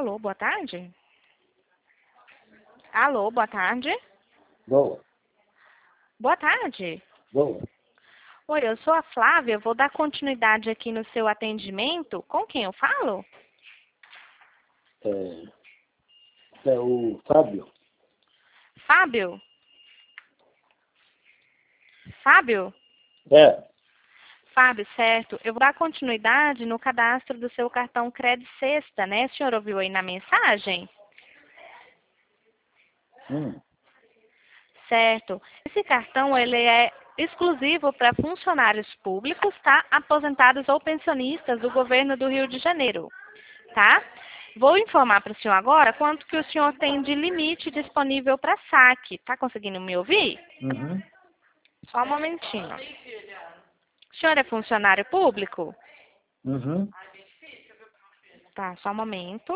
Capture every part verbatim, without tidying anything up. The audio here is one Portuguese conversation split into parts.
Alô, boa tarde? Alô, boa tarde? Boa. Boa tarde. Boa. Oi, eu sou a Flávia, vou dar continuidade aqui no seu atendimento. Com quem eu falo? É, é o Fábio. Fábio? Fábio? É. Fábio, certo. Eu vou dar continuidade no cadastro do seu cartão Cred Sexta, né? O senhor ouviu aí na mensagem? Hum. Certo. Esse cartão, ele é exclusivo para funcionários públicos, tá? Aposentados ou pensionistas do governo do Rio de Janeiro, tá? Vou informar para o senhor agora quanto que o senhor tem de limite disponível para saque. Tá conseguindo me ouvir? Uhum. Só um momentinho. O senhor é funcionário público? Uhum. Tá, só um momento.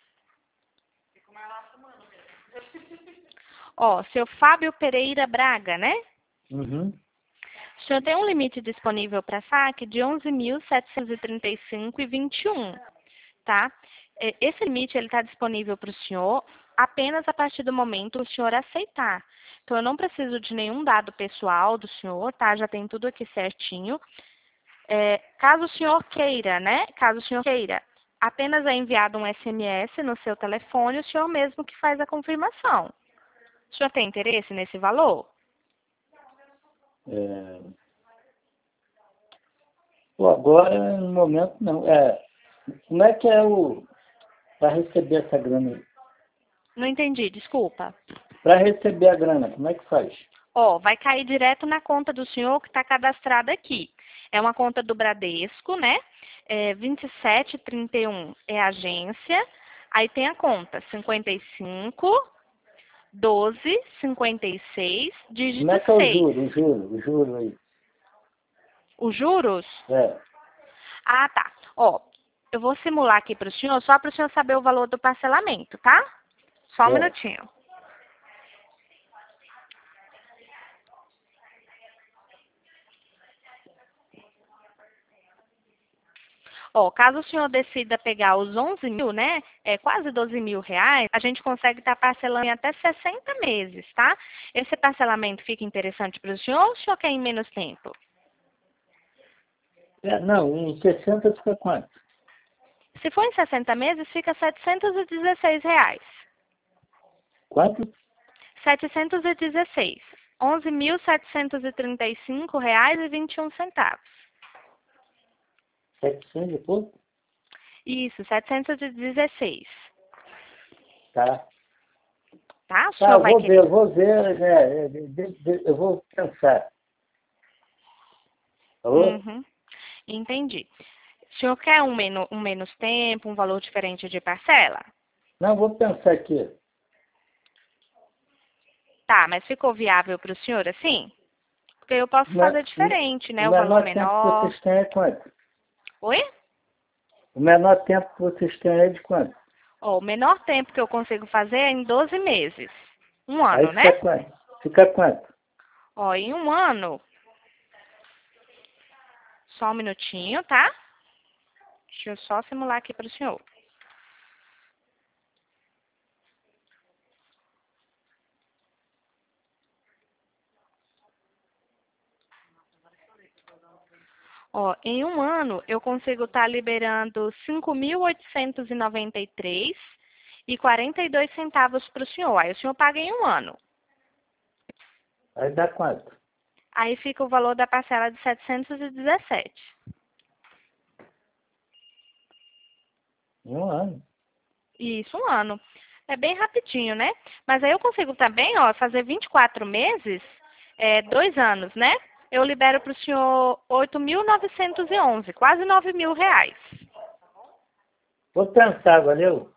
Ó, seu Fábio Pereira Braga, né? Uhum. O senhor tem um limite disponível para saque de onze mil setecentos e trinta e cinco reais e vinte e um centavos, tá? É, esse limite ele está disponível para o senhor apenas a partir do momento que o senhor aceitar. Então, eu não preciso de nenhum dado pessoal do senhor, tá? Já tem tudo aqui certinho. É, caso o senhor queira, né? Caso o senhor queira, apenas é enviado um S M S no seu telefone, o senhor mesmo que faz a confirmação. O senhor tem interesse nesse valor? É... Pô, agora, no momento, não. É... Como é que é o... Para receber essa grana? Não entendi, desculpa. Para receber a grana, como é que faz? Ó, vai cair direto na conta do senhor que está cadastrada aqui. É uma conta do Bradesco, né? É vinte e sete trinta e um é a agência. Aí tem a conta cinquenta e cinco, doze, cinquenta e seis, Como é dígito que é o seis. juro, o juro, o juro aí? Os juros? É. Ah, tá. Ó, eu vou simular aqui para o senhor, só para o senhor saber o valor do parcelamento, tá? Só um É. minutinho. Ó, caso o senhor decida pegar os onze mil, né, é, quase doze mil reais, a gente consegue estar parcelando em até sessenta meses, tá? Esse parcelamento fica interessante para o senhor ou o senhor quer em menos tempo? É, não, em sessenta fica quanto? Se for em sessenta meses, fica setecentos e dezesseis reais. Quanto? setecentos e dezesseis. onze mil setecentos e trinta e cinco reais e vinte e um centavos. setecentos e pouco? Isso, setecentos e dezesseis. Tá. Tá? O Tá, senhor eu vai vou ver, querer? eu vou ver, né, de- de- de- eu vou pensar. Alô? Uhum. Entendi. O senhor quer um, menu, um menos tempo, um valor diferente de parcela? Não, vou pensar aqui. Tá, mas ficou viável para o senhor assim? Porque eu posso O me- fazer diferente, o né? O valor menor tempo que menor. vocês têm é quanto? Oi? O menor tempo que vocês têm é de quanto? Ó, o menor tempo que eu consigo fazer é em doze meses. Um Aí ano, né? fica quanto? Fica quanto? Ó, em um ano. Só um minutinho, tá? Deixa eu só simular aqui para o senhor. Ó, em um ano eu consigo estar liberando cinco mil oitocentos e noventa e três e quarenta e dois centavos para o senhor. Aí o senhor paga em um ano. Aí dá quanto? Aí fica o valor da parcela de setecentos e dezessete. Em um ano. Isso, um ano. É bem rapidinho, né? Mas aí eu consigo também, ó, fazer vinte e quatro meses, é, dois anos, né? Eu libero para o senhor oito mil novecentos e onze, quase nove mil reais. Vou pensar, valeu?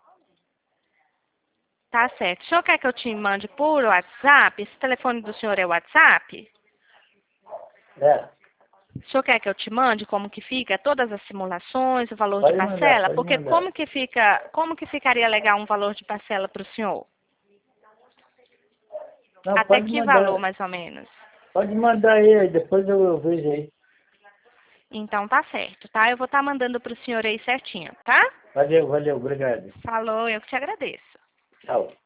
Tá certo. O senhor quer que eu te mande por WhatsApp? Esse telefone do senhor é WhatsApp? É. O senhor quer que eu te mande como que fica todas as simulações, o valor de Pode mandar, parcela? pode Porque mandar. como que fica, como que ficaria legal um valor de parcela para o senhor? Não, Até pode que valor, mandar. mais ou menos? Pode mandar aí, depois eu, eu vejo aí. Então tá certo, tá? Eu vou estar mandando para o senhor aí certinho, tá? Valeu, valeu, obrigado. Falou, eu que te agradeço. Tchau.